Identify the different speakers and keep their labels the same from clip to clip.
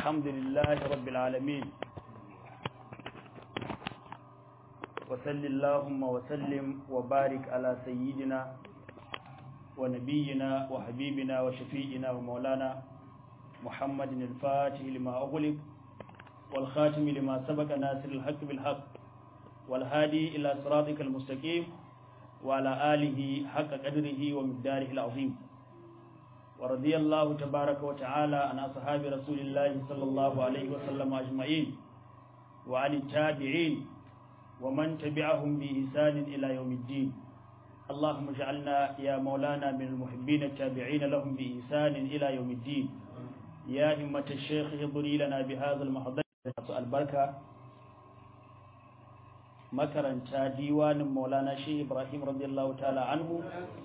Speaker 1: الحمد لله رب العالمين وصل اللهم وسلم وبارك على سيدنا ونبينا وحبيبنا وشفيئنا ومولانا محمد الفاتح لما أغلق والخاتم لما سبق ناصر الحق بالحق والهادي إلى صراطك المستقيم وعلى آله حق قدره ومقداره العظيم ورضي الله تبارك وتعالى عن أصحاب رسول الله صلى الله عليه وسلم أجمعين وعن التابعين ومن تبعهم بإحسان إلى يوم الدين اللهم اجعلنا يا مولانا من المحبين التابعين لهم بإحسان إلى يوم الدين يا همة الشيخ اضري لنا بهذا المحضر البركة makaranta diwanin maulana shi ibrahim radiyallahu ta'ala anhu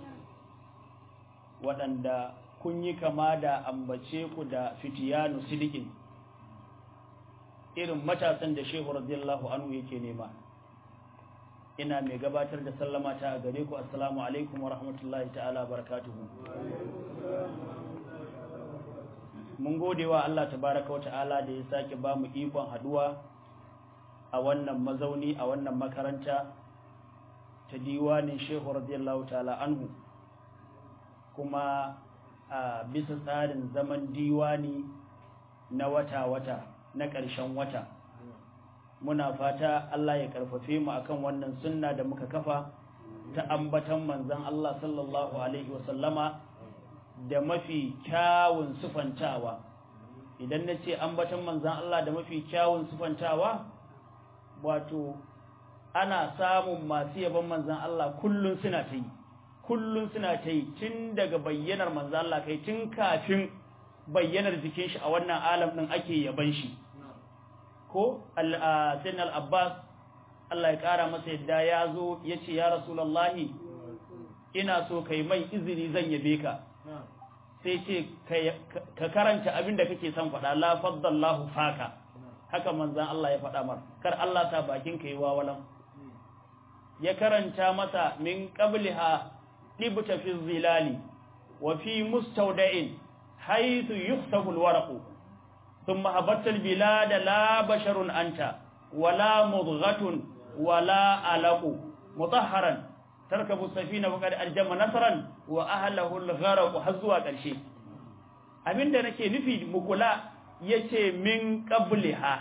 Speaker 1: waɗanda kun yi kama da ambace ku da fitiyanu sidikin irin matasan da shehu radiyallahu anhu yake nema ina mai gabatar da sallama ta a gare ku assalamu alaikum wa rahmatullahi ta'ala barakatuhu mun gode wa Allah tabaraka wa ta'ala da ya sake ba mu ikon haduwa a wannan mazauni a wannan makaranta ta diwanin shehu radiyallahu ta'ala anhu kuma a bisa tsarin zaman diwani na wata-wata na ƙarshen wata muna fata Allah ya karfafe mu akan wannan sunna da muka kafa ta ambatan manzon Allah sallallahu alaihi wasallama da mafi kyawun sufantawa idan nace ambatan manzon Allah da mafi kyawun sufantawa wato ana samun masu yaban manzan Allah kullun suna ta yi tun daga bayyanar manzan Allah kai tun kafin bayyanar jikin shi a wannan alam din ake yaban shi ko sayyidina al-Abbas Allah ya kara masa yadda ya zo yace ya rasulullahi ina so kai mai izini zan yabe ka sai ce ka karanta abin da kake son faɗa la faddallahu faka haka manzan Allah ya faɗa mar kar Allah ta bakin ka yi wawalan ya karanta masa min qabliha tibta fi zilali wa fi mustawda'in haythu yukhtafu alwaraq thumma habatta albilada la basharun anta wala mudghatun wala alaqu mutahharan tarkabu safina wa qad aljama nasran wa ahlihi algharq hazwa karshe abinda nake nufi mukula yace min qabliha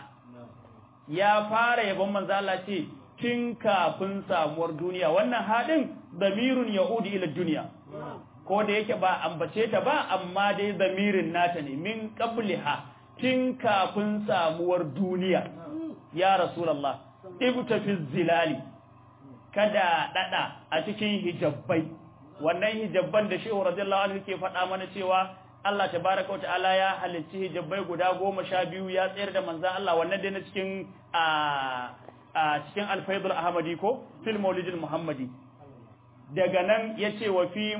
Speaker 1: ya fara yabon manzo Allah ce tun kafin samuwar duniya wannan hadin damirun yaudi ila duniya ko da yake ba ambace ta ba amma dai damirin nata ne min qabliha tun kafin samuwar duniya ya rasulullah ibta fi zilali kada dada a cikin hijabbai wannan hijabban da shehu radiyallahu anhu ke faɗa mana cewa Allah tabaraka wata'ala ya halicci hijabai guda 12 ya tsayar da manzan Allah wannan dai na cikin cikin al-faidul ahmadi ko fil maulidil muhammadi daga nan yace wa fi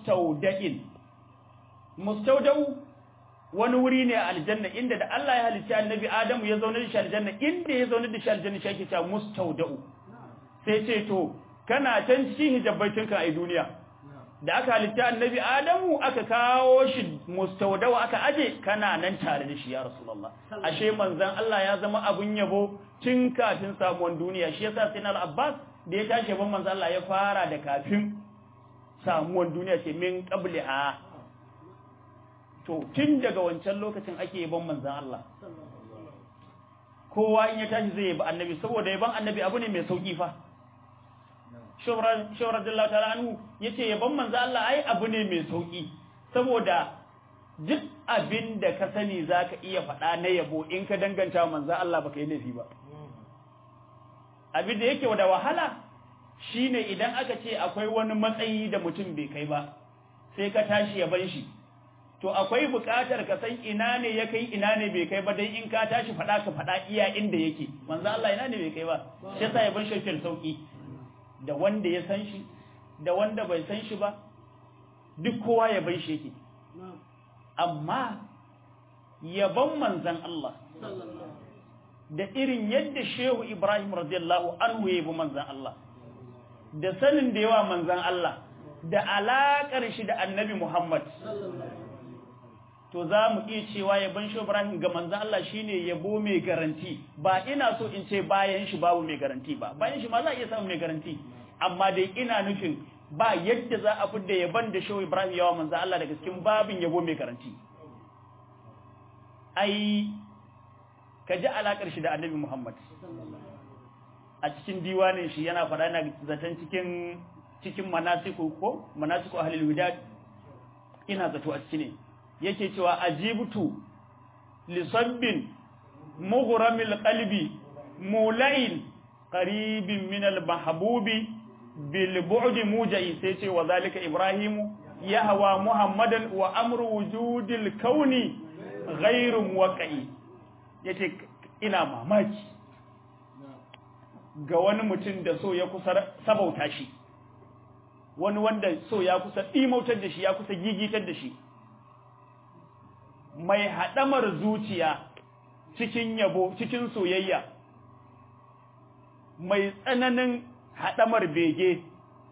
Speaker 1: mustawda'u wani wuri ne a aljanna inda da Allah ya halicci annabi Adamu ya zauna da shi aljanna inda ya zauna da shi aljanna shi ake cewa mustawda'u sai ce to kana can cikin hijabai tun kan ai duniya da aka halitta annabi Adamu aka kawo shi mustawdawa aka aje kana nan tare da shi ya rasulullah ashe manzon Allah ya zama abun yabo tun kafin samuwan duniya shi yasa sai al-Abbas da ya tashi ban manzon Allah ya fara da kafin samuwan duniya ce min qabliha to tun daga wancan lokacin ake yaban manzon Allah kowa in ya tashi zai yabi annabi saboda yaban annabi abu ne mai sauki fa shawar radiyallahu ta'ala anhu yace yaban manzo Allah ai abu ne mai sauki saboda duk abin da ka sani zaka iya faɗa na yabo in ka danganta manzo Allah baka yi laifi ba abin da yake da wahala shine idan aka ce akwai wani matsayi da mutum bai kai ba sai ka tashi yaban shi to akwai buƙatar ka san ina ne ya kai ina ne bai kai ba dan in ka tashi faɗa ka faɗa iya inda yake manzo Allah ina ne bai kai ba sai yasa yaban shi fil sauki da wanda ya san shi da wanda bai san shi ba duk kowa ya bai shi yake amma yaban manzan Allah da irin yadda Shehu Ibrahim radiyallahu anhu ya yabi manzan Allah da sanin da yawa manzan Allah da alakar shi da Annabi Muhammad to za mu iya cewa yaban Shehu Ibrahim ga manzon Allah shine yabo mai garanti. Ba ina so in ce bayan shi babu mai garanti ba, bayan shi ma za a iya samun mai garanti, amma dai ina nufin ba yadda za a fidda yaban da Shehu Ibrahim yawa manzon Allah daga cikin babin yabo mai garanti. Ai ka ji alakar shi da Annabi Muhammad a cikin diwanin shi yana faɗa na zaton cikin manasiku ahlul widad, ina zato a ciki ne yake cewa ajibtu li sabbin mughramil qalbi mula'in qaribin min al mahbubi bil bu'd muja'i, sai ce wa zalika ibrahimu yahwa muhammadan wa amru wujudil kauni ghairu muwaqqi. Yace ina mamaki ga wani mutum da so ya kusa sabauta shi, wani wanda so ya kusa ɗimautar da shi, ya kusa gigitar da shi, mai haɗamar zuciya cikin yabo, cikin soyayya, mai tsananin haɗamar bege,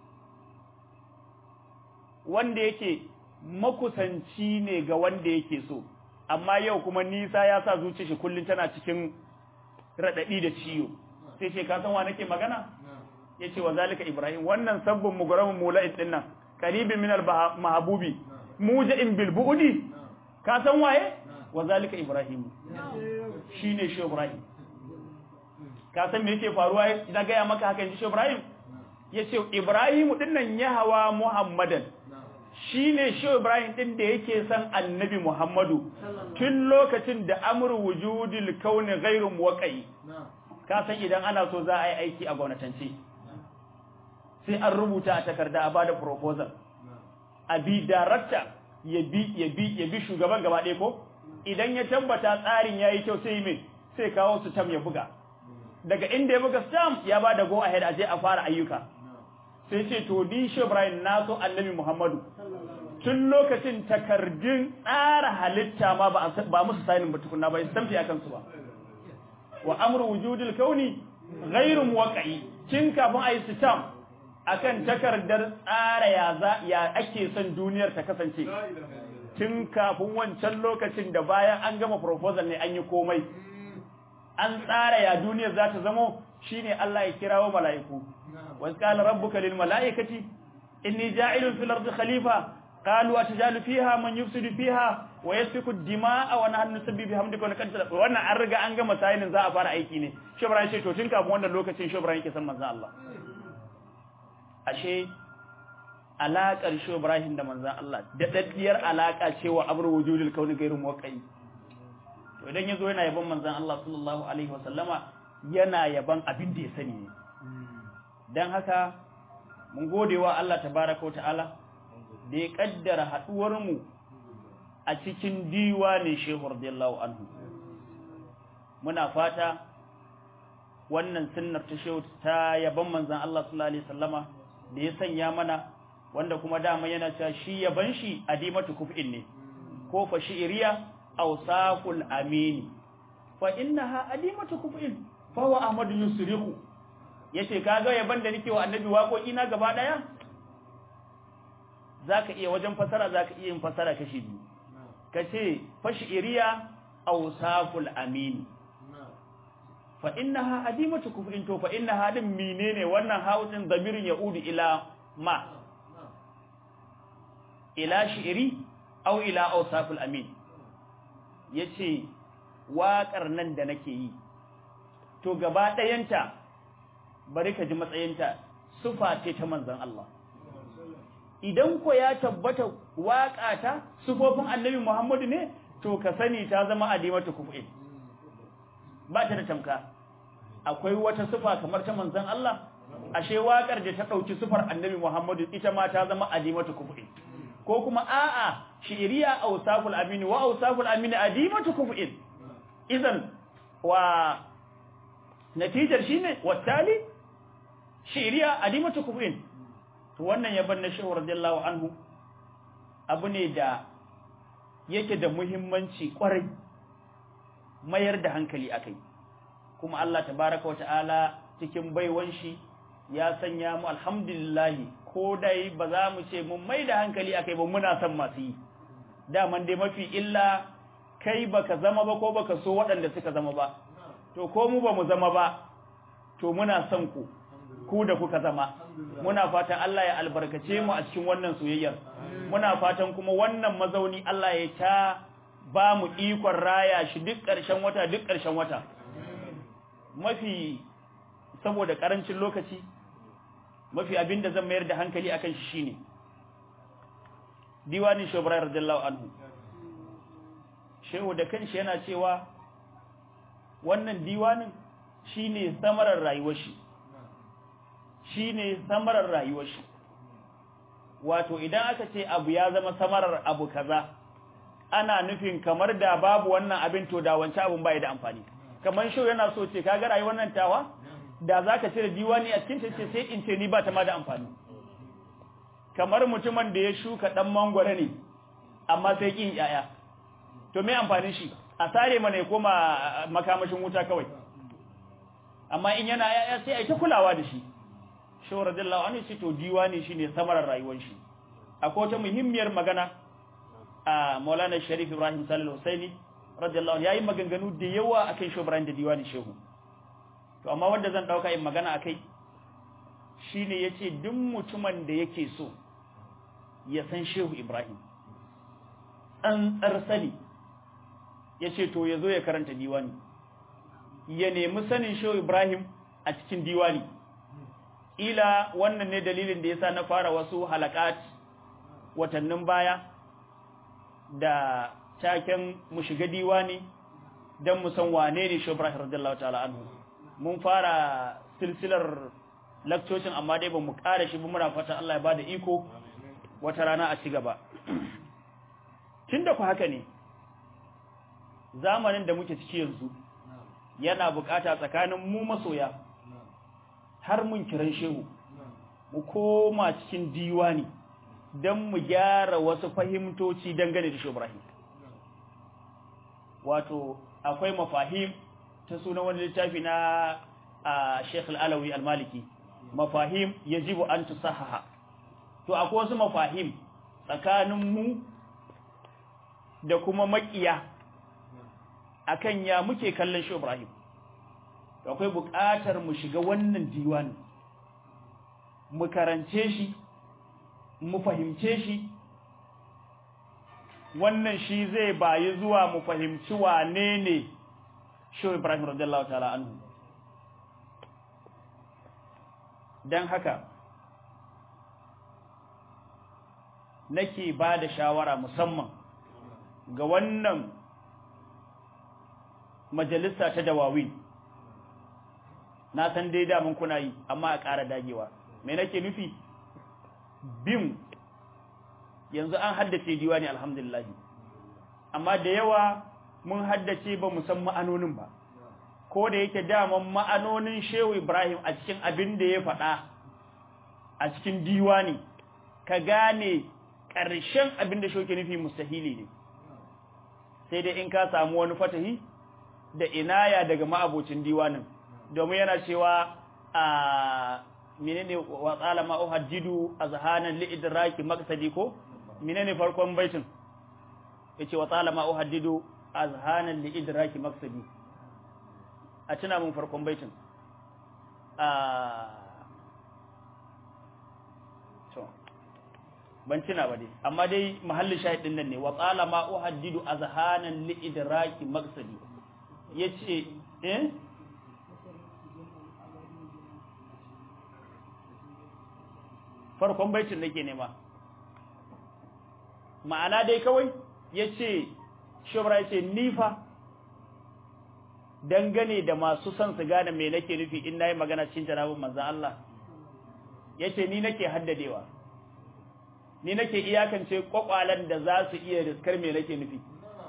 Speaker 1: wanda yake makusanci ne ga wanda yake so, amma yau kuma nisa ya sa zuciya shi kullum tana cikin raɗaɗi da ciwo. Sai ce ka san wa nake magana? Yace wa zalika ibrahim, wannan sabbin mugaramin mula'id din nan qaribin min al mahbubi muja'in bil bu'di, ka san waye? Wa zalika ibrahim, shine Shehu Ibrahim. Ka san me yake faruwa idan ga ya maka haka shi Shehu Ibrahim? Yace Ibrahim din nan ya hawa Muhammadan, shine Shehu Ibrahim din da yake san Annabi Muhammadu tun lokacin da amru wujudil kauni ghairu muwaqqi. Ka san idan ana so za a yi aiki a gwamnatance sai an rubuta a takarda a bada proposal, a bi director ya bi shugaban gaba ɗaya ko idan ya tabbata tsarin yayi kyau sai me sai kawo su tam ya buga, daga inda ya buga stamp ya bada go ahead a je a fara ayyuka. Sai ce to ni Shehu Ibrahim na so Annabi Muhammadu tun lokacin takardun tsara halitta ma ba musu signing ba tukunna, ba stamp ya kansu ba. Wa amru wujudil kauni ghairu muwaqqi, kin kafin ayi stamp akan takardar tsara ya ake son duniyar ta kasance, tun kafin wancan lokacin da bayan an gama proposal ne an yi komai, an tsara ya duniyar za ta zamo, shine Allah ya kirawo mala'iku. Wa qala rabbuka lil mala'ikati inni ja'ilun fil ardi khalifa qalu atajalu fiha man yufsidu fiha wa yasfiku ad-dima'a wa nahnu nusabbihu bihamdika wa nuqaddisu. Wannan an riga an gama sayinin za a fara aiki ne. Shehu Ibrahim ce to tun kafin wannan lokacin Shehu Ibrahim yake san manzon Allah. Ashe alaƙar Shehu Ibrahim da manzon Allah da daddiyar alaƙa cewa amru wujudil kauni ghairu muwaqqi. To idan yazo yana yaban manzon Allah sallallahu alaihi wasallama yana yaban abin da ya sani ne. Dan haka mun godewa Allah tabaaraka wa ta'ala da ya kaddara haduwar mu a cikin diwanin Shehu radiyallahu anhu. Muna fata wannan sunnar ta Shehu ta yaban manzon Allah sallallahu alaihi wasallama da ya sanya mana, wanda kuma dama yana cewa shi yaban shi adimatu kuf'in ne, ko fa shi'riya awsaful amini fa innaha adimatu kuf'in fa wa ahmadu yusrihu. Yace kaga yaban da nake wa annabi waƙoƙi na gaba daya, zaka iya wajen fasara, zaka iya yin fasara kashi biyu, kace fa shi'riya awsaful amini fa innaha adimatu kufrin. To fa innaha din menene wannan hausin damirin yaudu ila ma, ila shi'ri aw ila awsaful amin. Yace waƙar nan da nake yi to gaba ɗayanta bari ka ji matsayinta sufa ce ta manzon Allah. Idan ko ya tabbata waƙa ta sufofin Annabi Muhammadu ne, to ka sani ta zama adimatu kufrin, ba ta da tamka. Akwai wata sifa kamar ta manzon Allah? Ashe waƙar da ta ɗauki sifar Annabi Muhammadu ita ma ta zama adimatu kufrin. Ko kuma a'a shi'riya awsaful amin wa awsaful amin adimatu kufrin. Idan wa natijar shine wattali shi'riya adimatu kufrin. To wannan yaban na Shehu radiyallahu anhu abu ne da yake da muhimmanci kwarai, mayar da hankali akai. Kuma Allah tabaraka wa ta'ala cikin baiwan shi ya sanya mu alhamdulillah, ko dai ba za mu ce mun mai da hankali akai ba, muna son masu yi. daman dai mafi illa kai baka zama ba ko baka so waɗanda suka zama ba, to ko mu ba mu zama ba to muna son ku da kuka zama. Muna fatan Allah ya albarkace mu a cikin wannan soyayyar, muna fatan kuma wannan mazauni Allah ya ta ba mu ikon raya shi duk ƙarshen wata. Mafi saboda ƙarancin lokaci, mafi abin da zan mayar da hankali akan shi shine diwanin Shehu Ibrahim radiyallahu anhu. Shehu da kanshi yana cewa wannan diwanin shine samarar rayuwar shi, wato idan aka ce abu ya zama samarar abu kaza, ana nufin kamar da babu wannan abin to da wancan abin bai da amfani. Kamar Shehu yana so ce kaga rayuwar nan tawa da zaka cire diwani a cikin ta sai in ce ni ba ta ma da amfani. Kamar mutumin da ya shuka dan mangwaro ne amma sai kin yaya, to me amfanin shi? A sare mana ya koma makamashin wuta kawai. Amma in yana yaya sai ai ta kulawa da shi. Shehu radiyallahu anhu shi to diwani shine samarar rayuwar shi. Akwai wata muhimmiyar magana a Maulana Sharif Ibrahim Salih Husaini radiyallahu anhu, yayi maganganu da yawa akan Shehu Ibrahim da diwani Shehu. To amma wanda zan dauka in magana akai shine yace duk mutumin da yake so ya san Shehu Ibrahim an sani, yace to yazo ya karanta diwani, ya nemi sanin Shehu Ibrahim a cikin diwani. Ila wannan ne dalilin da yasa na fara wasu halakat watannin baya da taken mu shiga diwani dan mu san wane ne Shehu Ibrahim radiyallahu ta'ala anhu. Mun fara silsilar lakcocin amma dai ba mu ƙara shi ba, muna fata Allah ya bada iko wata rana a ci gaba. Tunda ku haka ne, zamanin da muke ciki yanzu yana bukata tsakanin mu masoya har mun kiran Shehu mu koma cikin diwani dan mu gyara wasu fahimtoci dangane da Shehu Ibrahim. Wato akwai mafahim ta sunan wani littafi na Sheikh Al-Alawi Al-Maliki, mafahim yajibu an tusahaha. To akwai wasu mafahim tsakanin mu da kuma makiya akan ya muke kallon Shehu Ibrahim. To akwai buƙatar mu shiga wannan diwani, mu karance shi, mu fahimce shi. Wannan shi zai bayi zuwa mu fahimci wane ne Shehu Ibrahim radiyallahu ta'ala anhu. Dan haka nake ba da shawara musamman ga wannan majalisa ta dawawin. Na san dai da mun kuna yi amma a ƙara dagewa. Me nake nufi? Bin yanzu an haddace diwani alhamdulillah, amma da yawa mun haddace ba mu san ma'anonin ba, ko da yake daman ma'anonin Shehu Ibrahim a cikin abin da ya faɗa a cikin diwani ka gane ƙarshen abin da Shehu ke nufi mustahili ne, sai dai in ka samu wani fatahi da inaya daga ma'abocin diwanin, domin yana cewa a menene wa tsala ma uhaddidu azhanan li idraki maqsadi, ko menene farkon baitin yace wa tsala ma uhaddidu azhanan li idraki maqsadi. A tuna mun farkon baitin to ban tuna ba dai, amma dai mahallin shahidin nan ne wa tsala ma uhaddidu azhanan li idraki maqsadi. Yace farkon baitin nake nema, ma'ana dai kawai yace shubra yace nifa dangane da masu son su gane me nake nufi in nayi magana cikin janabin manzon Allah, yace ni nake haddadewa, ni nake iyakance kwakwalan da za su iya riskar me nake nufi,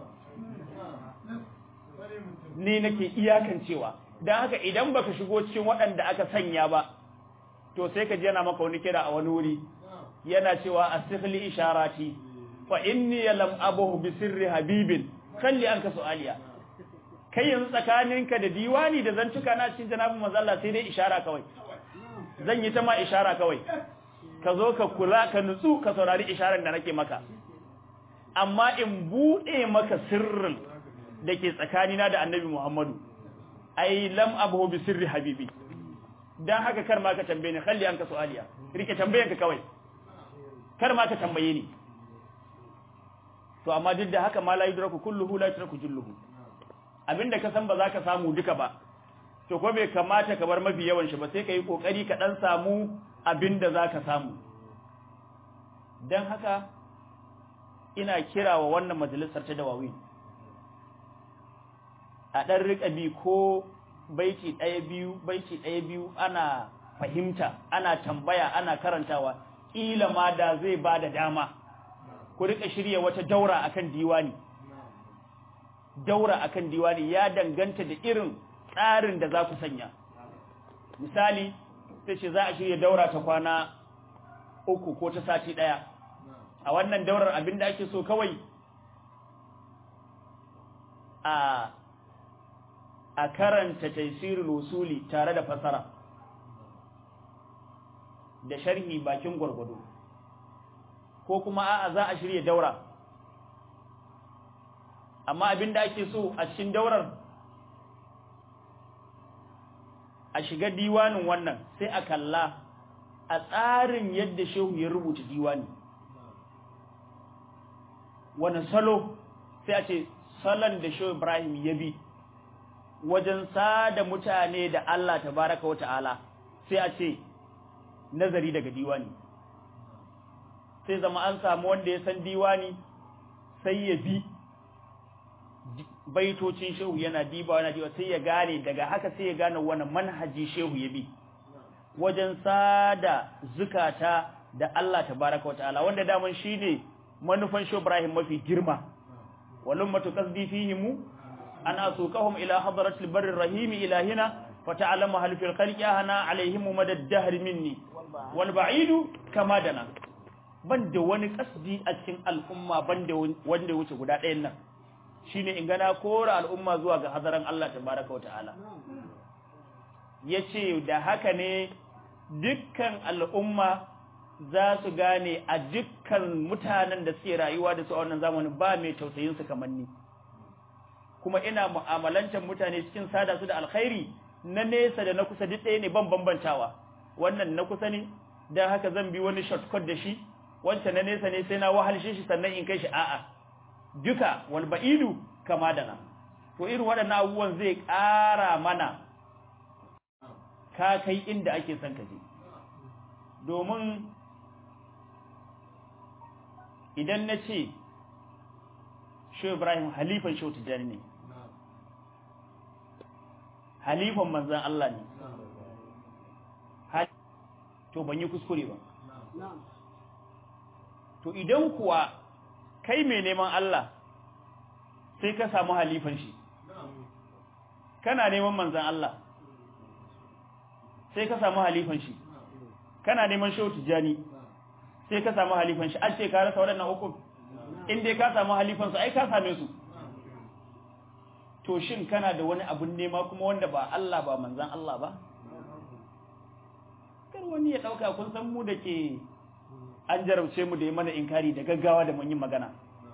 Speaker 1: ni nake iyakancewa. Dan haka idan baka shigo cikin waɗanda aka sanya ba, to sai ka ji yana maka wani kira a wani wuri yana cewa astighli isharati fa inni lam abuhu bi sirri habibin kalli anka su'aliya. Kai yanzu tsakaninka da diwani da zantuka na cikin janabin manzo Allah sai dai ishara kawai, zan yi ta ma ishara kawai, ka zo ka kula ka nutsu ka saurari isharar da nake maka. amma in bude maka sirrin da ke tsakanina da annabi Muhammadu ai lam abu bi sirri habibi dan haka kar ma ka tambaye ni khalli anka su'aliya rike tambayanka kawai kar ma ka tambaye ni to amma duk da haka ma la yudraku kulluhu la yudraku julluhu abinda ka san ba za ka samu duka ba to ko bai kamata ka bar mafi yawan shi ba sai ka yi kokari ka dan samu abinda za ka samu dan haka ina kirawa wannan majalisar ta Dawawin a dan rika bi ko baiti ɗaya biyu ana fahimta ana tambaya ana karantawa kila ma da zai bada dama ku rika shirye wata daura akan diwani ya danganta da irin tsarin da za ku sanya misali sai ce za a shirye daura ta kwana 3 ko ta sati 1 a wannan daurar abinda ake so kawai a karanta taysirul usuli tare da fasara da sharhi bakin gurgudu ko kuma a'a za a shirye daura amma abinda ake so a cikin daurar a shiga diwanin wannan sai a kalla a tsarin yadda shehu ya rubuta diwani wannan salo sai a ce salon da shehu Ibrahim ya bi wajen sada mutane da Allah tabaraka wa ta'ala sai a ce nazari daga diwani sai zama an samu wanda ya san diwani sai ya bi baitocin shehu yana diba sai ya gane daga haka sai ya gane wani manhaji shehu ya bi wajen sada zukata da Allah tabaraka wa ta'ala wanda daman shine manufan shehu Ibrahim mafi girma walummatu qasdi fihim an asukahum ila hadratil barri rahim ilahina fata'lamu hal fil khalqi ahana alaihim madad dahr minni wal ba'idu kama dana banda wani kasdi a cikin al'umma banda wanda wuce guda ɗayan nan shine in gana kora al'umma zuwa ga hadaran Allah tabaraka wa ta'ala yace da haka ne dukkan al'umma za su gane a dukkan mutanen da suke rayuwa da su a wannan zamanin ba mai tausayin su kamar ni kuma ina mu'amalantar mutane cikin sada su da alkhairi na nesa da na kusa duk ɗaya ne ban bambantawa wannan na kusa ne dan haka zan bi wani shortcut da shi wancan na nesa ne sai na wahalshe shi sannan in kai shi a'a duka wal ba'idu kama dana to irin waɗannan abubuwan zai ƙara mana ka kai inda ake son ka je domin idan na ce Shehu Ibrahim halifan Shehu Tijjani ne halifan manzan Allah ne to ban yi kuskure ba to idan kuwa kai mai neman Allah sai ka samu halifan shi kana neman manzan Allah sai ka samu halifan shi kana neman Shehu Tijjani sai ka samu halifan shi an ce ka rasa waɗannan hukum in dai ka samu halifan su ai ka same su to shin kana da wani abun nema kuma wanda ba Allah ba manzan Allah ba kar wani ya dauka kun san mu dake an jarabce mu da yi mana inkari da gaggawa da mun yi magana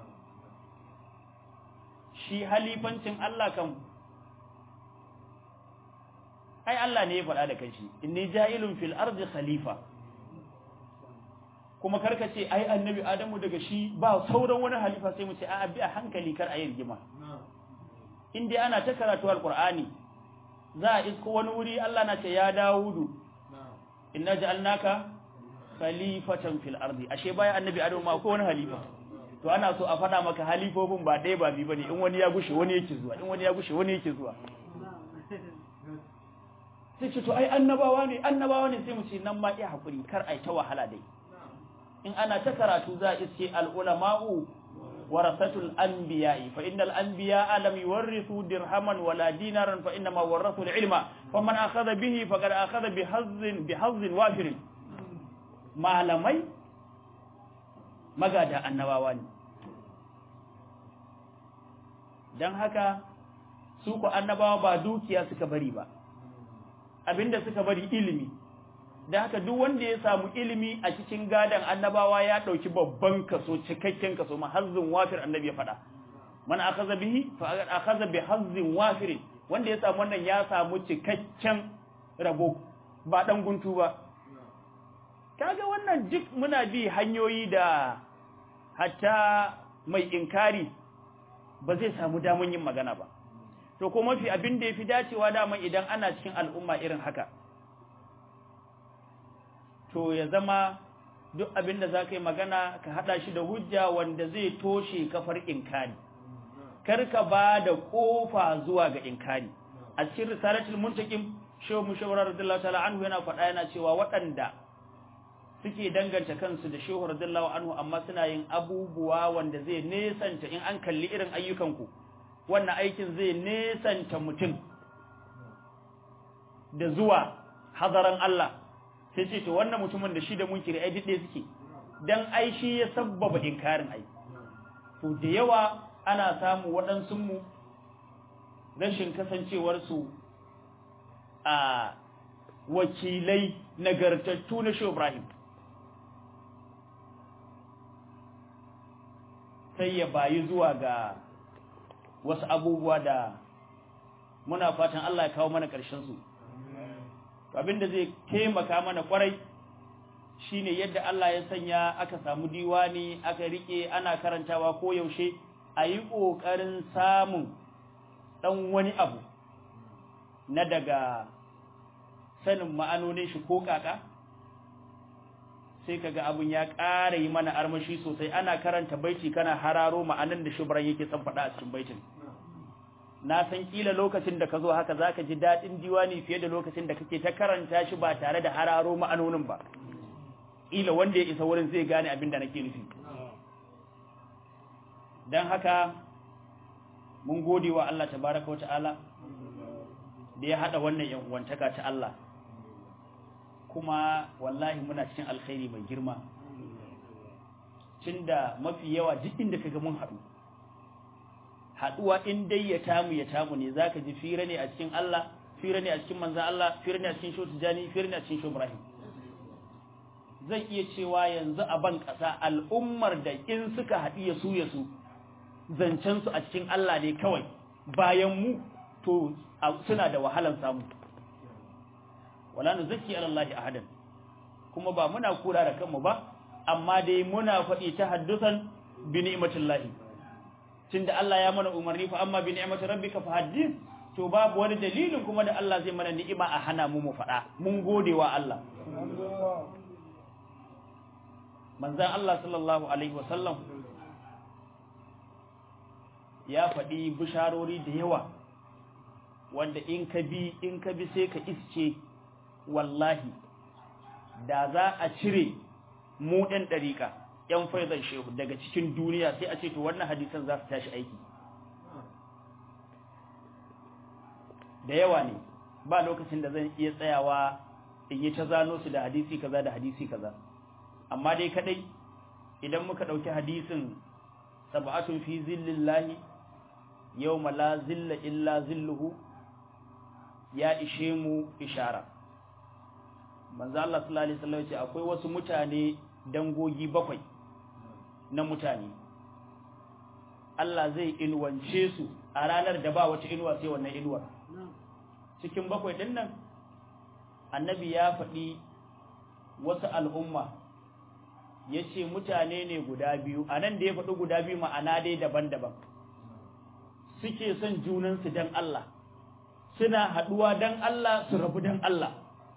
Speaker 1: shi halifancin Allah kan ai Allah ne ya faɗa da kanshi inni ja'ilun fil ardi khalifa kuma karka ce ai annabi Adamu daga shi ba sauran wani halifa sai mu ce a'a bi a hankali kar a yi rigima in dai ana ta karatu alqur'ani za a isko wani wuri Allah na ce ya Dawudu inna ja'alnaka khalifatan fil ardi ashe baya annabi Adamu ma ko wani halifa to ana so a fada maka halifofin ba ɗaya ba biyu bane in wani ya gushe wani yake zuwa in wani ya gushe wani yake zuwa sai ce to ai annabawa ne sai mu ce nan ma iya hakuri kar ai ta wahala dai in ana ta karatu za a iske al ulama'u warasatul anbiya'i fa innal anbiya'a lam yuwarrithu dirhaman wala dinaran fa inma warathu al ilma faman akhadha bihi faqad akhadha bi hazzin wafir malamai magada annabawa ne dan haka su ku annabawa ba dukiya suka bari ba abinda suka bari ilimi da haka duk wanda ya samu ilimi a cikin gadan annabawa ya dauki babban kaso, cikakken kaso, mahazzin wafir annabi ya faɗa, man akhadha bihi fa akhadha bi hazzin wafir, wanda ya samu wannan ya samu cikakken rabo ba dan guntu ba. Kaga wannan duk muna bi hanyoyi da hatta mai inkari ba zai samu damun yin magana ba. To ko mafi abin da yafi dacewa dama idan ana cikin al'umma irin haka, to ya zama duk abin da zaka yi magana ka hada shi da hujja wanda zai toshe kafar inkari, kar ka ba da kofa zuwa ga inkari. A cikin risalatul muntaqim shehu mushawwar radiyallahu ta'ala anhu yana faɗa yana cewa waɗanda suke danganta kansu da shehu radiyallahu anhu amma suna yin abubuwa wanda zai nesanta, in an kalli irin ayyukanku wannan aikin zai nesanta mutum da zuwa hadaran Allah, sai ce to wannan mutumin da shi da munkiri ai dide suke, dan ai shi ya sabbaba inkarin ai. To da yawa ana samu waɗansu mu rashin kasancewar su a wakilai nagartattu na Shehu Ibrahim, sai ya bayi zuwa ga wasu abubuwa da muna fatan Allah ya kawo mana ƙarshen su. Abinda zai taimaka mana kwarai shine yadda Allah ya sanya aka samu diwani aka rike ana karantawa ko yaushe, ayi kokarin samun dan wani abu na daga sanin ma'anonin shi ko kaka, sai kaga abun ya ƙara yi mana armashi sosai. Ana karanta baiti kana hararo ma'anan da shubran yake san faɗa a cikin baitin. Na san kila lokacin da ka zo haka zaka ji dadin diwani fiye da lokacin da kake ta karanta shi ba tare da hararo ma'anonin ba. Kila wanda ya isa wurin zai gane abin da nake nufi. Dan haka mun gode wa Allah tabaraka wa ta'ala da ya hada wannan yan uwantaka ta Allah, kuma wallahi muna cikin alkhairi mai girma, tunda mafi yawa duk inda kaga mun haduwa in dai ya tamu ne, zaka ji fira ne a cikin Allah, fira ne a cikin manzon Allah, fira ne a cikin Shehu Tijani, fira ne a cikin Shehu Ibrahim. Zan iya cewa yanzu a ban kasa al'ummar da in suka haɗu ya su zancen su a cikin Allah ne kawai, bayan mu to suna da wahalan samu. Wala nuzakki ala Allah ahadan, kuma ba muna kura da kanmu ba, amma dai muna faɗi tahaddusan bi ni'matillahi. Tunda Allah ya mana umarni fa amma bi ni'mati rabbika fahaddith, to babu wani dalilin kuma da Allah zai mana ni'ima a hana mu faɗa. Mun gode wa Allah. Manzon Allah sallallahu alaihi wasallam ya faɗi bisharori da yawa wanda in ka bi sai ka isce, wallahi da za a cire mu ɗan ɗariƙa ‘yan faizan shehu daga cikin duniya sai a ce to wannan hadisan za su tashi aiki. Da yawa ne, ba lokacin da zan iya tsayawa in yi ta zano su da hadisi kaza da hadisi kaza, amma dai kadai idan muka ɗauki hadisin sab'atun fi zillillahi yawma la zilla illa zilluhu ya ishe mu ishara. Manzo Allah sallallahu alaihi wasallam ya ce akwai wasu mutane dangogi 7 na mutane, Allah zai inuwance su a ranar da ba wata inuwa sai wannan inuwar. Cikin 7 din nan annabi ya faɗi wasu al'umma, yace mutane ne guda biyu, anan da ya faɗi guda biyu ma'ana dai daban-daban, suke son junansu dan Allah, suna haɗuwa dan Allah su rabu dan Allah.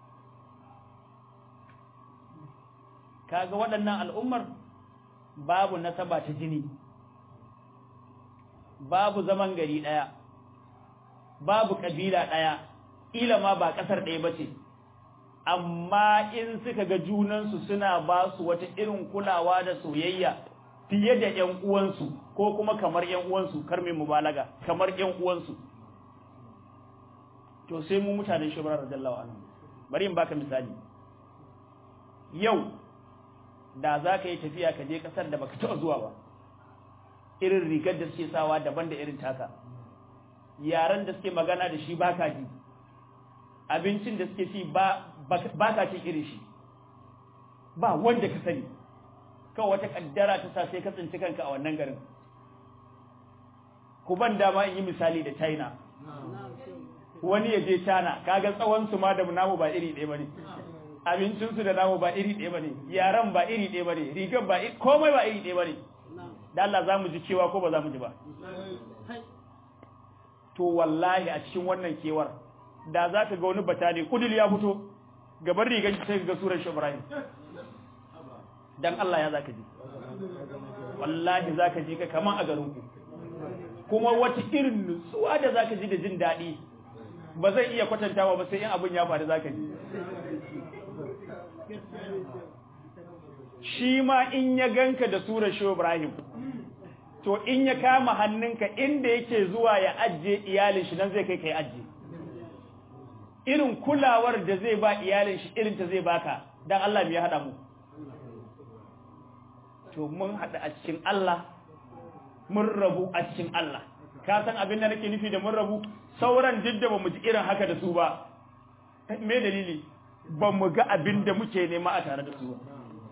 Speaker 1: Kaga waɗannan al'ummar babu nasaba ta jini, babu zaman gari ɗaya, babu ƙabila ɗaya, ila ma ba ƙasar ɗaya ba ce, amma in suka ga junansu suna ba su wata irin kulawa da soyayya fiye da ‘yan uwansu, ko kuma kamar ‘yan uwansu, kar mai mubalaga, kamar ‘yan uwansu. To sai mu mutanen Shubra radiyallahu anhu, bari in baka misali. Yau da za ka yi tafiya ka je ƙasar da baka taɓa zuwa ba, irin rigar da suke sawa daban da irin taka, yaren da suke magana da shi baka ji, abincin da suke ci ba ka cin irin shi ba wanda ka sani kawai wata kaddara ta sa sai ka tsinci kanka a wannan garin ku ban dama in yi misali da China wani ya je China kaga tsawon su ma da namu ba iri ɗaya bane abincin su da namu ba iri ɗaya bane yaran ba iri ɗaya bane rigan ba komai ba iri ɗaya bane da Allah zamu ji cewa ko ba zamu ji ba to wallahi a cikin wannan kewar da za ka ga wani batane kudil ya fito gaban rigan sai ga surar Ibrahim dan Allah ya zaka ji wallahi zaka ji ka kaman a garin ku kuma wata irin nutsuwa da zaka ji da jin dadi ba zai iya kwatantawa ba sai in abun ya faru zaka ji shi ma in ya ganka da surar Ibrahim to in ya kama hannunka inda yake zuwa ya ajje iyalin shi nan zai kai ajje irin kulawar da zai ba iyalin shi irin ta zai baka dan Allah me ya hada mu to mun hada a cikin Allah mun rabu a cikin Allah ka san abin da nake nufi da mun rabu sauran jidda bamu ji irin haka da su ba me dalili bamu ga abin da muke nema a tare da su ba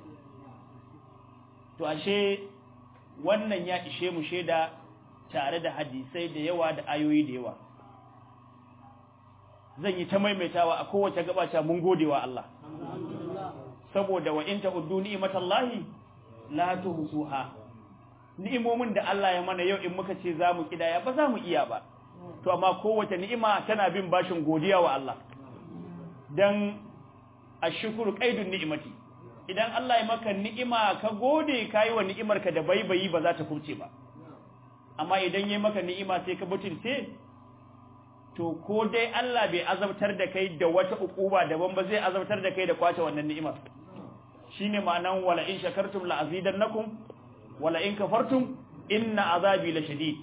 Speaker 1: to ashe wannan ya ishe mu sheda tare da hadisai da yawa da ayoyi da yawa zan yi ta maimaitawa a kowace gabace mun godewa Allah saboda wa in ta'uddu ni'matallahi la tuhsuha ni'imomin da Allah ya mana yau in muka ce zamu kidaya ba zamu iya ba to amma kowace ni'ima tana bin bashin godiya wa Allah dan ashkuru qaidun ni'mati idan Allah ya maka ni'ima ka gode kai wa ni'imarka da baibayi ba za ta kubce ba amma idan yayi maka ni'ima sai ka butulce to ko dai Allah bai azabtar da kai da wata ukuba daban ba zai azabtar da kai da kwace wannan ni'imar shine ma'anan wala in shakartum la azidannakum wala in kafartum inna azabi lashadid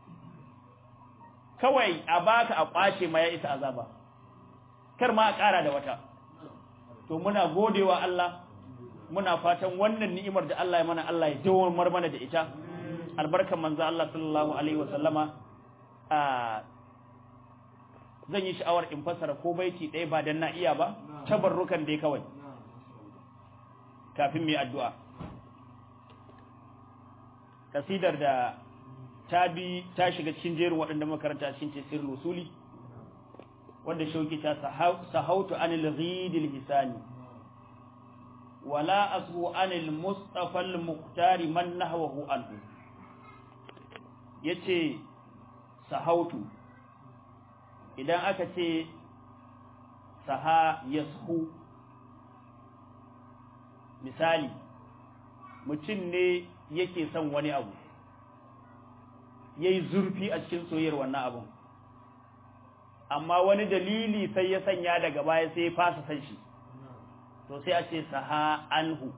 Speaker 1: kawai a baka a kwace ma ya isa azaba kar ma a kara da wata to muna godewa Allah muna fatan wannan ni'imar da Allah ya mana Allah ya dawamar mana da ita albarkan manzo Allah sallallahu alaihi wasallama zan yi sha'awar in fassara ko baiti ɗaya ba dan na iya ba tabarrukan dai kawai kafin mu yi addu'a kasidar da ta shiga cikin jerin waɗanda makaranta cikin tafsirul usuli wanda shauki ta sahautu anil ghidil hisani wala asbu anil mustafa al muqtari man nahwahu anhu yace sahautu idan aka ce saha yashu misali mutum ne yake son wani abu yayi zurfi a cikin soyayyar wannan abun amma wani dalili sai ya sanya daga baya sai ya fasa san shi to sai a ce saha anhu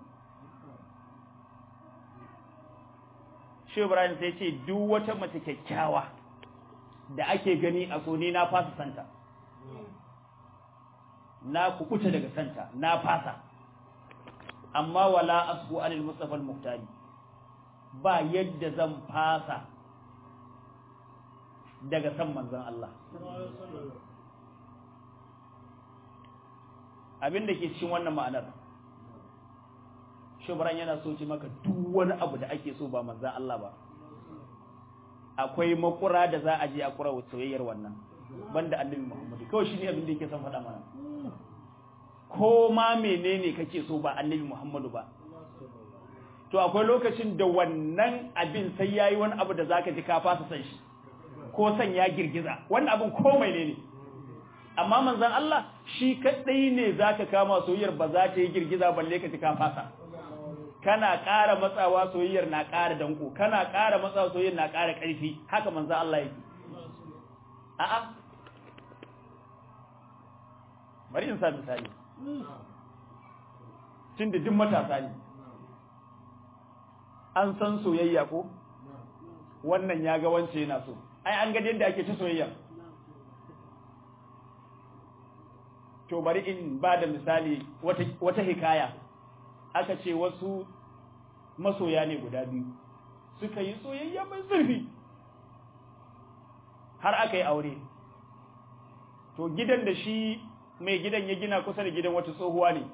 Speaker 1: shi Ibrahim sai ce duk wata mace kyakkyawa da ake gani a so ne na fasa santa na kukuta daga santa na fasa amma wala asbu anil mustafa al muhtari ba yadda zan fasa daga san manzon Allah abinda ke cikin wannan ma'anar shubran yana so ci maka duk wani abu da ake so ba manzon Allah ba akwai makura da za a je a kura soyayyar wannan banda annabi Muhammad kawai shine abin da yake son faɗa mana ko ma menene kake so ba annabi Muhammadu ba to akwai lokacin da wannan abin sai yayi wani abu da zaka ji ka fasa san shi ko san ya girgiza wannan abin komai ne amma manzon Allah shi kadai ne zaka kama soyayyar ba za ta yi girgiza balle ka ji ka fasa kana ƙara matsawa soyayyar na ƙara danko kana ƙara matsawa soyayyar na ƙara ƙarfi haka manzon Allah yake a'a bari in sa misali tunda duk matasa ne an san soyayya ko wannan ya ga wance yana so ai an ga yadda ake ta soyayya to bari in ba da misali wata hikaya aka ce wasu masoya ne guda biyu suka yi soyayya mai zurfi har aka yi aure to gidan da shi mai gidan ya gina kusa da gidan wata tsohuwa ne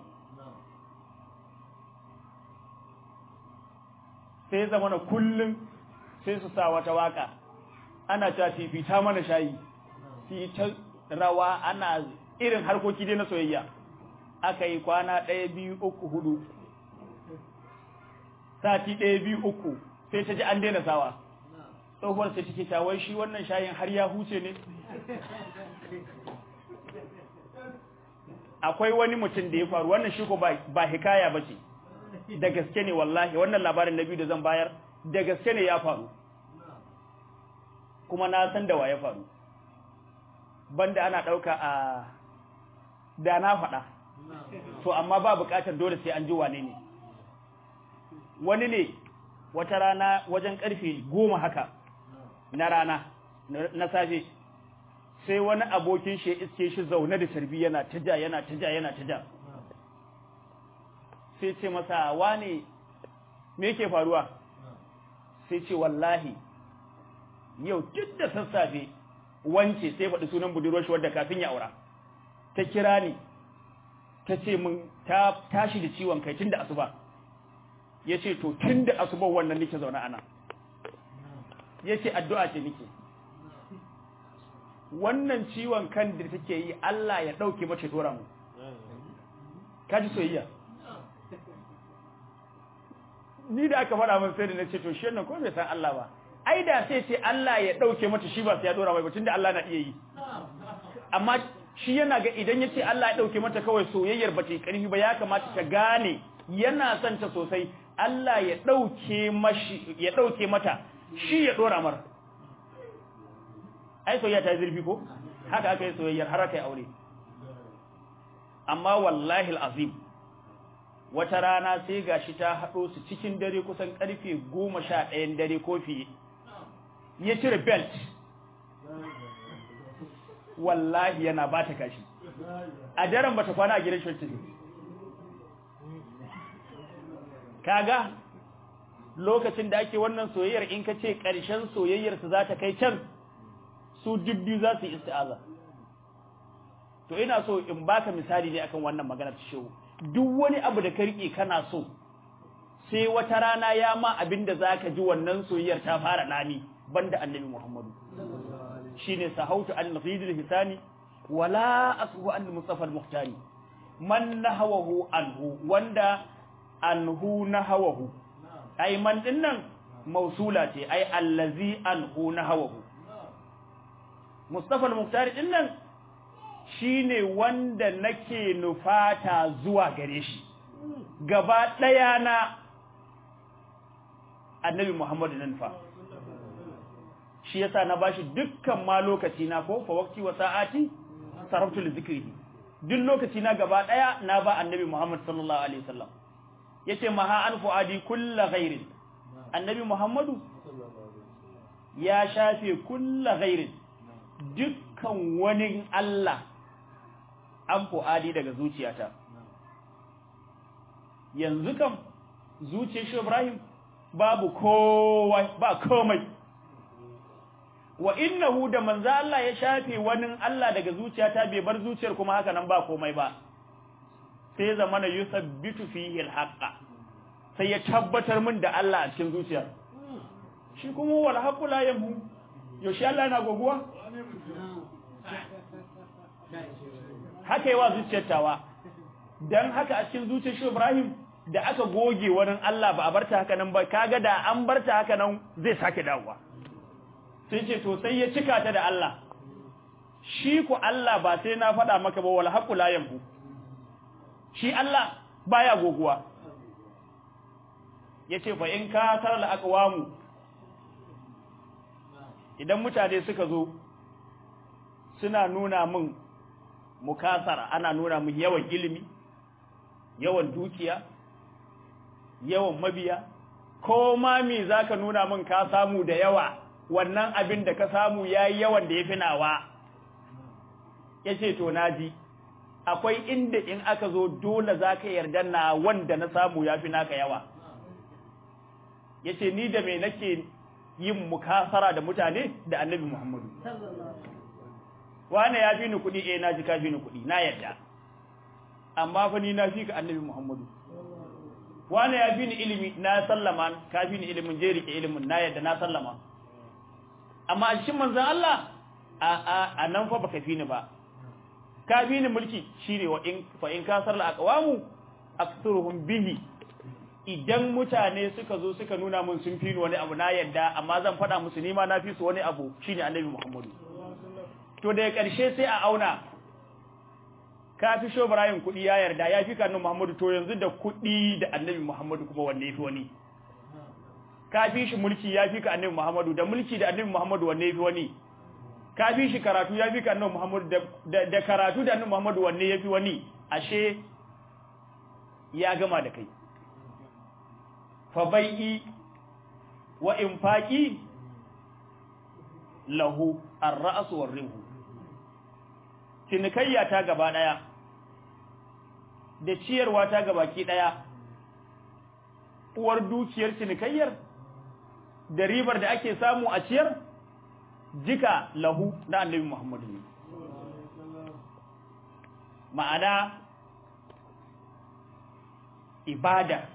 Speaker 1: sai zama na kullum sai su sa wata waka ana ta fifita mana shayi fi ta rawa ana irin harkoki dai na soyayya aka yi kwana 1 2 3 4 sati 1 2 3 sai ta ji an daina sawa tsohuwar sai take ta wai shi wannan shayin har ya huce ne akwai wani mutum da ya faru wannan shi ko ba hikaya bace da gaske ne wallahi wannan labarin na biyu da zan bayar da gaske ne ya faru kuma na san da wa ya faru banda ana dauka a da na faɗa to amma ba buƙatar dole sai an ji wane ne wani ne wata rana wajen karfe 10 haka na rana na safe sai wani abokin shi iske shi zaune da tarbi yana taja sai ce masa wane me yake faruwa sai ce wallahi yau duk da sassafe wance sai faɗi sunan budurwar shi wadda kafin ya aura ta kira ni ta ce min ta tashi da ciwon kai tun da asuba ya ce to tun da asuba wannan nake zaune ana ya ce addu'a ce nake wannan ciwon kan da take yi Allah ya ɗauke mace dora mu kaji soyayya ni da aka faɗa min sai da nace to shi wannan ko bai san Allah ba ai da sai ce Allah ya ɗauke mata shi ba sai ya dora mai ba tunda Allah na iya yi amma shi yana ga idan yace Allah ya ɗauke mata kawai soyayyar ba ta karfi ba ya kamata ta gane yana son ta sosai Allah ya ɗauke mata shi ya dora mar ai soyayya ta zurfi ko haka aka yi soyayyar har aka yi aure amma wallahi alazim wata rana sai gashi ta hado su cikin dare kusan karfe 11 dare ko fiye ya cire belt wallahi yana ba ta kashi a daren bata kwana a gidan shi kaga lokacin da ake wannan soyayyar in ka ce ƙarshen soyayyar su za ta kai can su dubbi za su yi isti'aza to ina so in baka misali ne akan wannan magana ta shehu duk wani abu da ka rike kana so sai wata rana ya ma abinda zaka ji wannan soyayyar ta fara dani banda annabi Muhammadu shine sahautu an nafidul hisani wala ashu an mustafa al-muhtari man nahawahu anhu wanda anhu nahawahu ai man dinnan mausula ce ai allazi anhu nahawahu Mustafa al-Muqtari din nan shine wanda nake nufata zuwa gare shi gaba daya na Annabi Muhammad nan fa shi yasa na bashi dukkan ma lokaci na ko fa waqti wa sa'ati saraftu li zikrihi duk lokaci na gaba daya na ba Annabi Muhammad sallallahu alaihi wasallam yace maha an fuadi kullu ghairin Annabi Muhammadu ya shafe kullu ghairin dukkan wani Allah an fu'adi daga zuciyata yanzu kam zuciyar shi Ibrahim babu kowa ba komai wa innahu da manzo Allah ya shafe wani Allah daga zuciyata bai bar zuciyar kuma haka nan ba komai ba sai zamana yusabbitu fihi alhaqa sai ya tabbatar min da Allah a cikin zuciyar shi kuma wal haqu la yamu yoshi Allah na goguwa haka yawa zuciyar tawa dan haka a cikin zuciyar shi Ibrahim da aka goge wurin Allah ba a barta haka nan ba kaga da an barta haka nan zai sake dawowa sai ce to sai ya cika ta da Allah shi ku Allah ba sai na faɗa maka ba wal haqu la yamhu shi Allah baya goguwa yace fa in ka taral aqwamu idan mutane suka zo suna nuna min mukasara ana nuna min yawan ilimi yawan dukiya yawan mabiya ko ma me zaka nuna min ka samu da yawa wannan abin da ka samu yayi yawan da yafi nawa yace to naji akwai inda in aka zo dole zaka yarda na wanda na samu yafi naka yawa yace ni da me nake yin mukasara da mutane da Annabi Muhammadu wane ya fi ni kuɗi na ji ka fi ni kuɗi na yadda, amma fa ni na fi ka annabi Muhammadu. Wane ya fi ni ilimi na sallama, ka fi ni ilimin, je rike ilimin na yadda na sallama. Amma a cikin manzon Allah a nan fa baka fi ni ba. Ka fi ni mulki shine wa in fa in kasar la aqwamu akthuruhum bihi. Idan mutane suka zo suka nuna mun sun fi ni wani abu na yadda, amma zan faɗa musu ni ma na fi su wani abu shine annabi Muhammadu. To daga ƙarshe sai a auna, ka fi sho Ibrahim kuɗi ya yarda ya fi ka annabi Muhammadu, to yanzu da kuɗi da annabi Muhammadu kuma wanne yafi wani? Ka fi shi mulki ya fi ka annabi Muhammadu, da mulki da annabi Muhammadu wanne yafi wani? Ka fi shi karatu ya fi ka annabi Muhammadu, da karatu da annabi Muhammadu wanne yafi wani? Ashe ya gama da kai. Fa bai'i wa infaqi lahu ar-ra's war-rihu. Cinikayya ta gaba daya da ciyarwa ta gabaki daya, uwar dukiyar cinikayyar da ribar da ake samu a ciyar jika lahu na annabi Muhammadu ne. Ma'ana ibada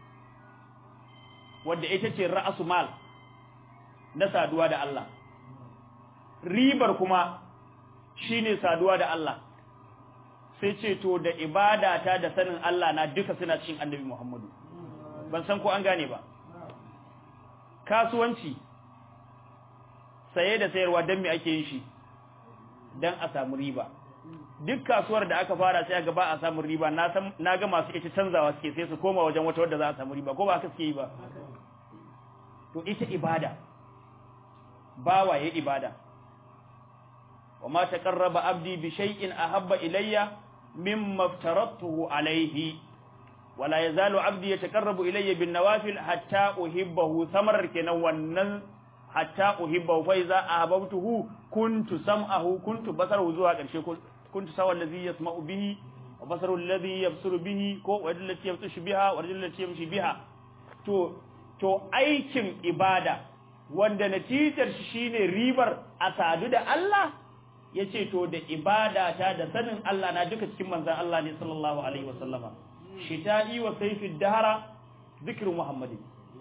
Speaker 1: wadda ita ce ra'asu mal na saduwa da Allah, ribar kuma shine saduwa da Allah, sai ce to da ibada ta da sanin Allah na duka suna cikin annabi Muhammadu. Ban san ko an gane ba. Kasuwanci saye da sayarwa dan me ake yin shi? Dan a samu riba. Duk kasuwar da aka fara sai ga ba a samu riba, na ga masu ita canzawa suke sai su koma wajen wata wadda za a samu riba, ko ba haka suke yi ba? To ita ibada, bawa ya ibada. وما تقرب عبدي بشيء أحب إلي مما افترضته عليه ولا يزال عبدي يتقرب إلي بالنوافل حتى أحبه ثمر كنونا حتى أحبه فإذا أحببته كنت سمعه كنت بصره زوها كنت سوى الذي يسمع به وبصره الذي يبصر به ورجل التي يبطش بها ورجل التي يمشي بها. to aikin ibada wanda natijar shi shine ribar a sadu da Allah, yace to da ibada ta da sanin Allah na duka cikin manzon Allah ne sallallahu alaihi wasallama. Shita'i wa sayfid dahara zikru Muhammadin.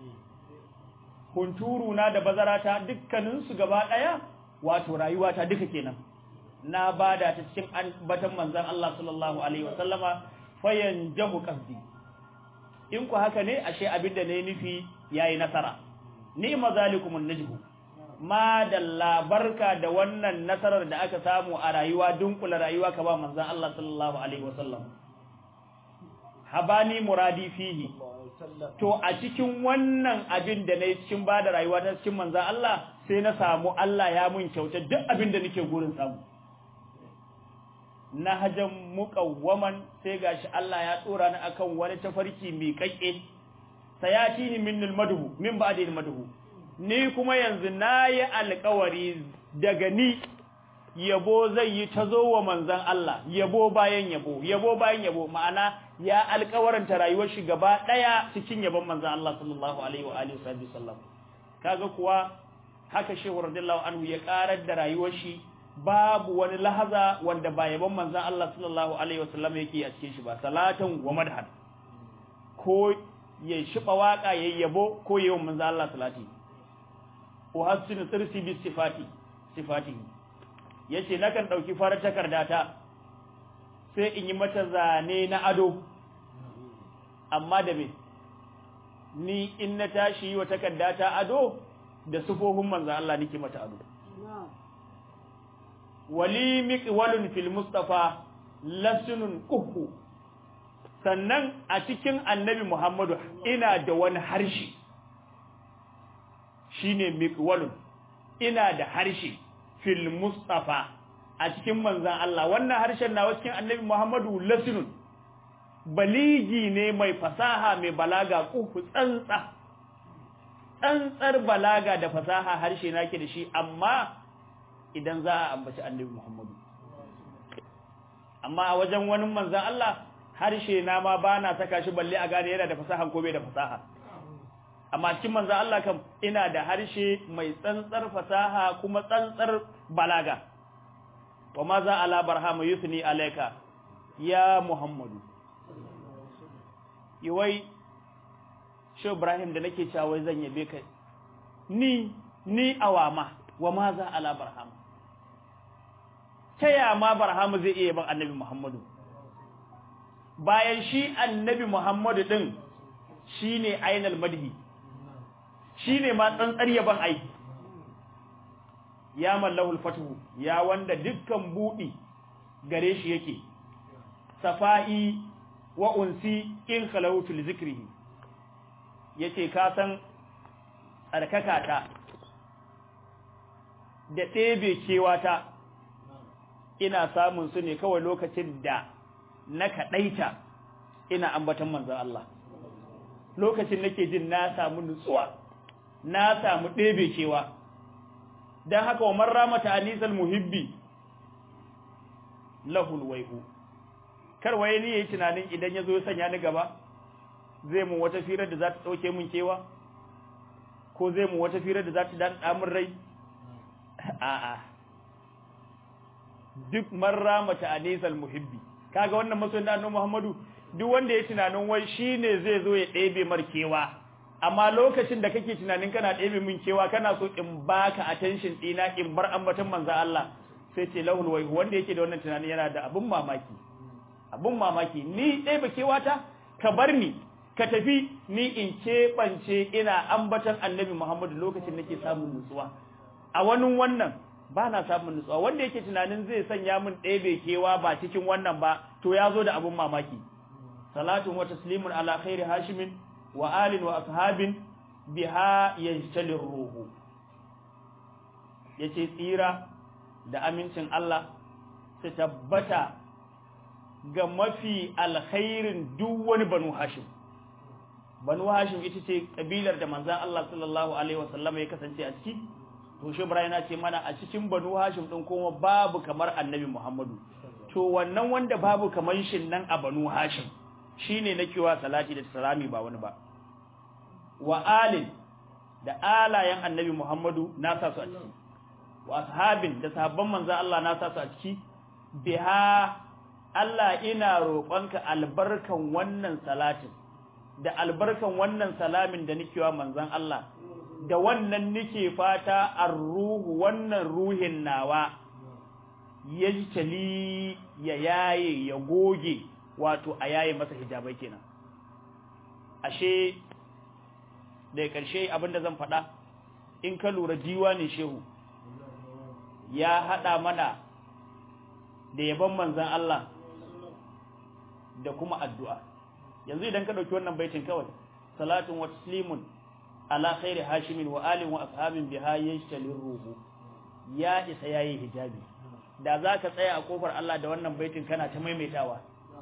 Speaker 1: Hunturu na da bazarata dukkanin su gaba daya wato rayuwa ta duka kenan na bada ta cikin batan manzon Allah sallallahu alaihi wasallama, fayanjahu qasdi. In ku haka ne ashe abinda ne nufi yayi nasara. Ni mazalikumun najhu, ma dalla barka da wannan nasarar da aka samu a rayuwa, dunkula rayuwa ka ba manzon Allah sallallahu alaihi wasallam. Habani muradi fihi, to a cikin wannan abin da nayi cikin bada rayuwa ta cikin manzon Allah, sai na samu Allah ya mun kyauta duk abin da nake gurin samu. Nahajan muqawwaman, sai gashi Allah ya tsora ni akan wani tafarki mai kakke. Sayatini minnal madhu min ba'dil madhu, ni kuma yanzu nayi alƙawari daga ni yabo zai yi tazo wa manzon Allah, yabo bayan yabo, yabo bayan yabo, ma'ana ya alƙawaranta rayuwar shi gaba daya cikin yabon manzon Allah sallallahu alaihi wa alihi wasallam. Kaga kuwa haka Shehu radiyallahu anhu ya karar da rayuwar shi, babu wani lahaza wanda ba yabon manzon Allah sallallahu alaihi wasallam yake a cikin shi ba, salatan wa madhan, ko ya shiba waka yayi yabo ko yayin manzo Allah salati. Uhassinu sirsi bi sifati yace nakan dauki farar takarda ta sai in yi mata zane na ado, amma da me ni in na tashi yi wa takarda ta ado da sufofin manzo Allah nake mata ado. Wali miqwalun fil mustafa lasunun quhu, sannan a cikin annabi Muhammadu ina da wani harshe shine miqwalun, ina da harshe fil mustafa a cikin manzan Allah. Wannan harshen nawa cikin annabi Muhammadu lasunun, baligi ne mai fasaha mai balaga, kufu tsantsar balaga da fasaha harshe nake da shi, amma idan za a ambaci annabi Muhammadu. Amma a wajen wani manzan Allah harshe na ma bana saka shi balle a gane yana da fasaha ko bai da fasaha. Amma cikin manzan Allah kam ina da harshe mai tsantsar fasaha kuma tsantsar balaga. wa ma za ala barhama yusni alayka ya Muhammadu wai shi Ibrahim da nake cewa wai zan yabe ka ni awama wa ma za ala barhama ta ya ma barhama zai iya ban annabi Muhammadu bayan shi annabi Muhammadu din shine ainal madhi shine ma tsantsar yaban aiki ya mallahul fatuhu ya wanda dukkan budi gare shi yake safa'i wa unsi in khalawtu li zikrihi yace ka san tsarkaka ta da ɗebe kewata ina samun su ne kawai lokacin da na kaɗaita ina ambatan manzon Allah lokacin nake jin na samu nutsuwa na samu ɗebe kewa dan haka wa marramata anisal muhibbi lahul waihu kar waye ni yayi tunanin idan yazo ya sanya ni gaba zai mu wata firar da za ta dauke mun kewa ko zai mu wata firar da za ta dan damun rai a'a duk marramata anisal muhibbi kaga wannan masoyin da annabi Muhammadu duk wanda ya tunanin wai shine zai zo ya ɗebe markewa amma lokacin da kake tunanin kana ɗebe min kewa kana so in baka attention ɗina in bar ambatan manzo Allah sai ce lahul wai wanda yake da wannan tunanin yana da abun mamaki ni ɗebe kewata ka bar ni ka tafi ni in keɓance ina ambatan annabi Muhammadu lokacin nake samun nutsuwa a wannan ba na samun nutsuwa wanda yake tunanin zai sanya min ɗebe kewa ba cikin wannan ba to ya zo da abun mamaki salatun wa taslimun ala khairi hashimin wa alin wa ashabin biha yajtalir ruhu yace tsira da amincin Allah su tabbata ga mafi alkhairin duk wani banu hashim ita ce kabilar da manzon Allah sallallahu alaihi wasallam ya kasance a ciki to shi Ibrahim ce mana a cikin banu hashim din kuma babu kamar annabi Muhammadu to wannan wanda babu kamar shin nan a banu hashim shine nake wa salati da salami ba wani ba wa alin da alayen annabi Muhammadu na sa su a ciki wa ashabin da sahabban manzon Allah na sa su a ciki biha Allah ina roƙonka albarkan wannan salatin da albarkan wannan salamin da nake wa manzon Allah da wannan nake fata ar-ruhu wannan ruhin nawa yajtali ya yaye ya goge wato a yaye masa hijabai kenan ashe da ƙarshe abinda zan faɗa in ka lura diwanin shehu ya haɗa mana da yaban manzan Allah da kuma addu'a yanzu idan ka ɗauki wannan baitin kawai salatun wa taslimun ala khairi hashimin wa alin wa ashabin biha yashtalir ruhu ya isa yayi hijabi da zaka tsaya a kofar Allah da wannan baitin kana ta maimaitawa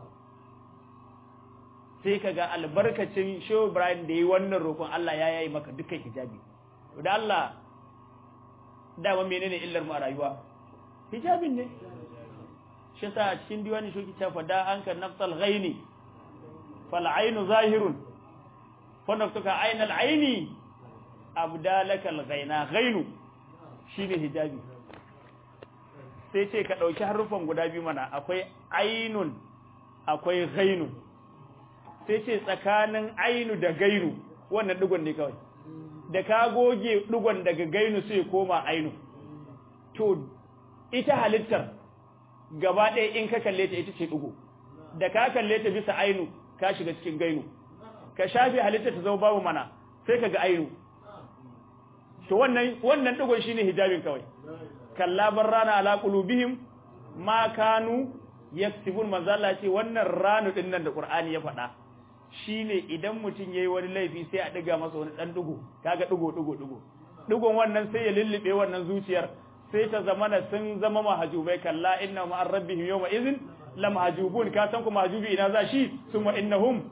Speaker 1: sai kaga albarkacin Shehu Ibrahim da yi wannan roƙon Allah ya yayi maka dukkan hijabi to da Allah dama menene illar mu a rayuwa hijabin ne shi yasa cikin diwani shoki ta fada anka nafsal ghaini fal ainu zahirun fa nafsuka ainal aini abdalakal ghaina ghainu shine hijabi sai ce ka dauki harufan guda biyu mana akwai ainun akwai ghainun sai ce tsakanin ainu da gainu wannan digon ne kawai da ka goge digon daga gainu sai koma ainu to ita halittar gaba ɗaya in ka kalle ta ita ce digo da ka kalle ta bisa ainu ka shiga cikin gainu ka shafi halittar ta zama babu mana sai ka ga ainu to wannan digon shine hijabin kawai kalla barrana ala qulubihim ma kanu yaktubun manzo Allah ce wannan ranu din nan da Qur'ani ya faɗa shine idan mutum yayi wani laifi sai a diga masa wani dan dugo kaga dugon wannan sai ya lullube wannan zuciyar sai ta zamana sun zama mahajubai kalla inna ma rabbihim yawma idhin lam hajubun ka san kuma hajubi ina za shi summa innahum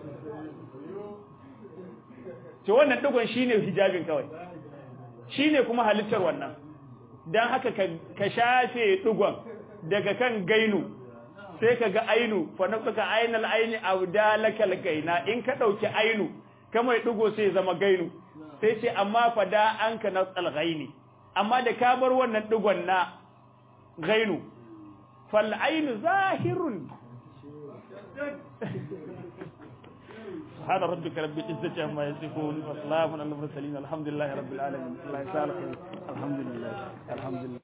Speaker 1: to wannan dugon shine hijabin kawai shine kuma halittar wannan dan haka ka shafe dugon daga kan gainu sai ka ga ainu fa nafsuka ainal aini awdalakal gaina in ka dauki ainu kamar dugo sai zama gainu sai ce amma fa da anka nasal ghaini amma da ka bar wannan dugon na gainu fal ainu zahirun سبحان ربك رب العزة عما يصفون وسلام على المرسلين الحمد لله رب العالمين الله يسعدك الحمد لله